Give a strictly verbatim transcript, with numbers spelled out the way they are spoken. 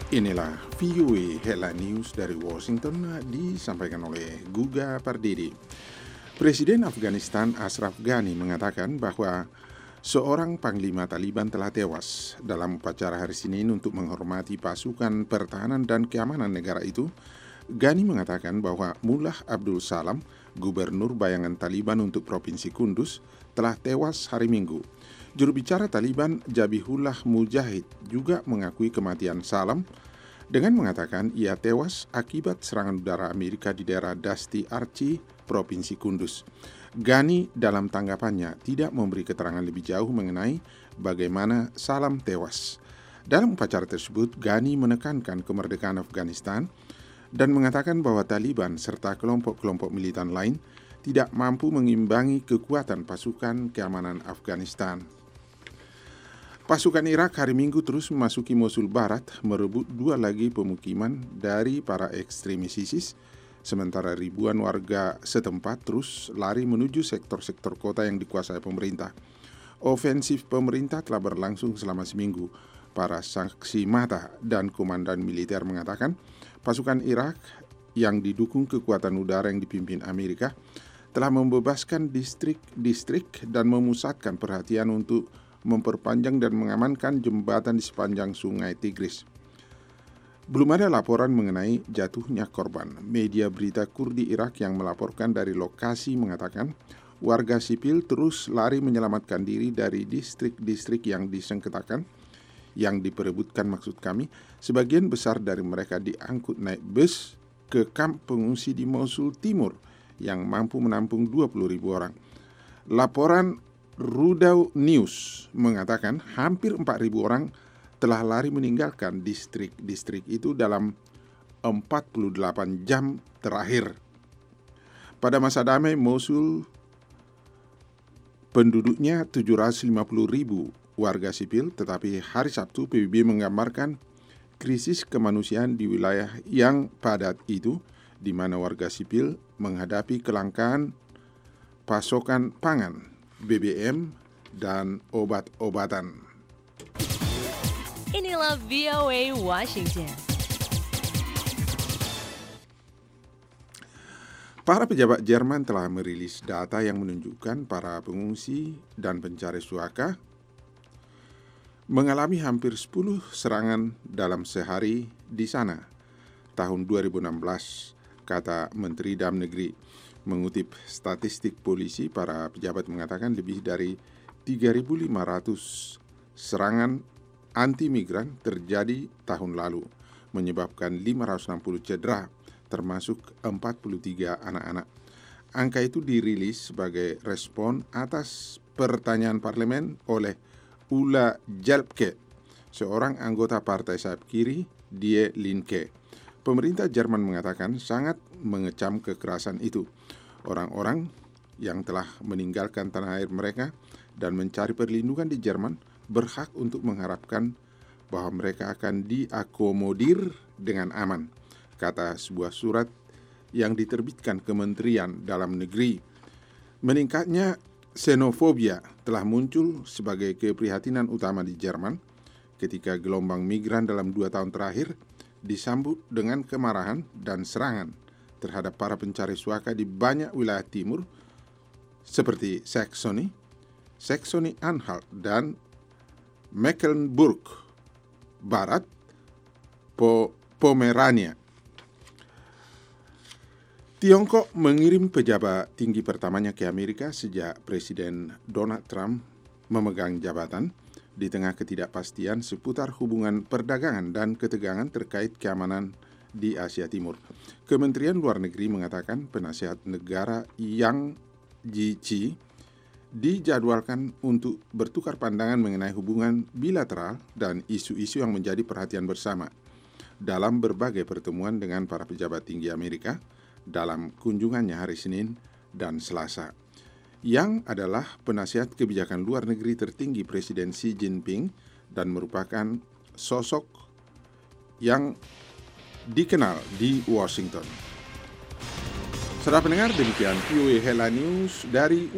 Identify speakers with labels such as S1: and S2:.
S1: Inilah V O A Headline News dari Washington disampaikan oleh Guga Pardede. Presiden Afghanistan Ashraf Ghani mengatakan bahwa seorang panglima Taliban telah tewas dalam upacara hari Senin untuk menghormati pasukan pertahanan dan keamanan negara itu. Ghani mengatakan bahwa Mullah Abdul Salam, gubernur bayangan Taliban untuk Provinsi Kunduz, telah tewas hari Minggu. Juru bicara Taliban Zabihullah Mujahid juga mengakui kematian Salam dengan mengatakan ia tewas akibat serangan udara Amerika di daerah Dasti Archi, Provinsi Kunduz. Ghani dalam tanggapannya tidak memberi keterangan lebih jauh mengenai bagaimana Salam tewas. Dalam upacara tersebut, Ghani menekankan kemerdekaan Afghanistan dan mengatakan bahwa Taliban serta kelompok-kelompok militan lain tidak mampu mengimbangi kekuatan pasukan keamanan Afghanistan. Pasukan Irak hari Minggu terus memasuki Mosul Barat, merebut dua lagi pemukiman dari para ekstremis ISIS, sementara ribuan warga setempat terus lari menuju sektor-sektor kota yang dikuasai pemerintah. Ofensif pemerintah telah berlangsung selama seminggu. Para saksi mata dan komandan militer mengatakan pasukan Irak yang didukung kekuatan udara yang dipimpin Amerika telah membebaskan distrik-distrik dan memusatkan perhatian untuk memperpanjang dan mengamankan jembatan di sepanjang sungai Tigris. Belum ada laporan mengenai jatuhnya korban. Media berita Kurdi Irak yang melaporkan dari lokasi mengatakan warga sipil terus lari menyelamatkan diri dari distrik-distrik yang disengketakan, yang diperebutkan maksud kami. Sebagian besar dari mereka diangkut naik bus ke kamp pengungsi di Mosul Timur yang mampu menampung dua puluh ribu orang. Laporan Rudau News mengatakan hampir empat ribu orang telah lari meninggalkan distrik-distrik itu dalam empat puluh delapan jam terakhir. Pada masa damai Mosul, penduduknya tujuh ratus lima puluh ribu warga sipil, tetapi hari Sabtu P B B menggambarkan krisis kemanusiaan di wilayah yang padat itu, di mana warga sipil menghadapi kelangkaan pasokan pangan, B B M, dan obat-obatan.
S2: Inilah V O A Washington.
S1: Para pejabat Jerman telah merilis data yang menunjukkan para pengungsi dan pencari suaka mengalami hampir sepuluh serangan dalam sehari di sana. Tahun dua ribu enam belas, kata Menteri Dalam Negeri. Mengutip statistik polisi, para pejabat mengatakan lebih dari tiga ribu lima ratus serangan anti-migran terjadi tahun lalu, menyebabkan lima ratus enam puluh cedera, termasuk empat puluh tiga anak-anak. Angka itu dirilis sebagai respon atas pertanyaan parlemen oleh Ulla Jalpke, seorang anggota partai sayap kiri Die Linke. Pemerintah Jerman mengatakan sangat mengecam kekerasan itu. Orang-orang yang telah meninggalkan tanah air mereka dan mencari perlindungan di Jerman berhak untuk mengharapkan bahwa mereka akan diakomodir dengan aman, kata sebuah surat yang diterbitkan Kementerian Dalam Negeri. Meningkatnya xenofobia telah muncul sebagai keprihatinan utama di Jerman ketika gelombang migran dalam dua tahun terakhir disambut dengan kemarahan dan serangan terhadap para pencari suaka di banyak wilayah timur seperti Saxony, Saxony-Anhalt, dan Mecklenburg Barat, po- Pomerania. Tiongkok mengirim pejabat tinggi pertamanya ke Amerika sejak Presiden Donald Trump memegang jabatan, di tengah ketidakpastian seputar hubungan perdagangan dan ketegangan terkait keamanan di Asia Timur. Kementerian Luar Negeri mengatakan penasihat negara Yang Jiechi dijadwalkan untuk bertukar pandangan mengenai hubungan bilateral dan isu-isu yang menjadi perhatian bersama dalam berbagai pertemuan dengan para pejabat tinggi Amerika dalam kunjungannya hari Senin dan Selasa. Yang adalah penasihat kebijakan luar negeri tertinggi Presiden Xi Jinping dan merupakan sosok yang dikenal di Washington. Saudara pendengar, demikian V O A Headline News dari